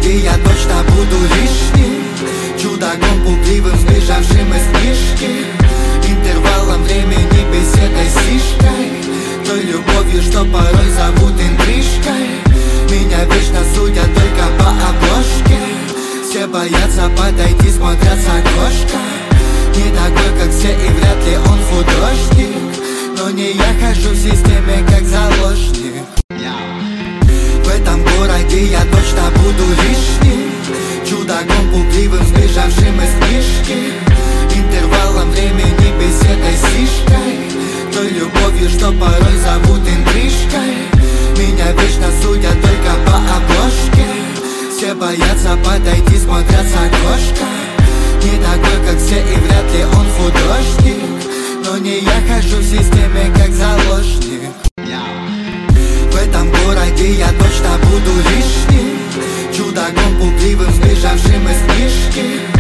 городе я точно буду лишним, чудаком пугливым, сбежавшим из книжки, интервалом времени беседой с сишкой, той любовью, что порой зовут интрижкой. Меня вечно судят только по обложке, все боятся подойти, смотрят с окошка. Не такой, как все, и вряд ли он художник, но не я хожу в системе, как заложник. В этом городе я точно буду лишним, чудаком пугливым, сбежавшим из книжки, интервалом времени беседой с сишкой, той любовью, что порой зовут интрижкой. Меня вечно судят только по обложке, все боятся подойти, смотрят с окошка. Не такой, как все, и вряд ли он художник, но не я хожу в системе, как заложник. В этом городе я точно буду лишним, чудаком пугливым, сбежавшим из книжки,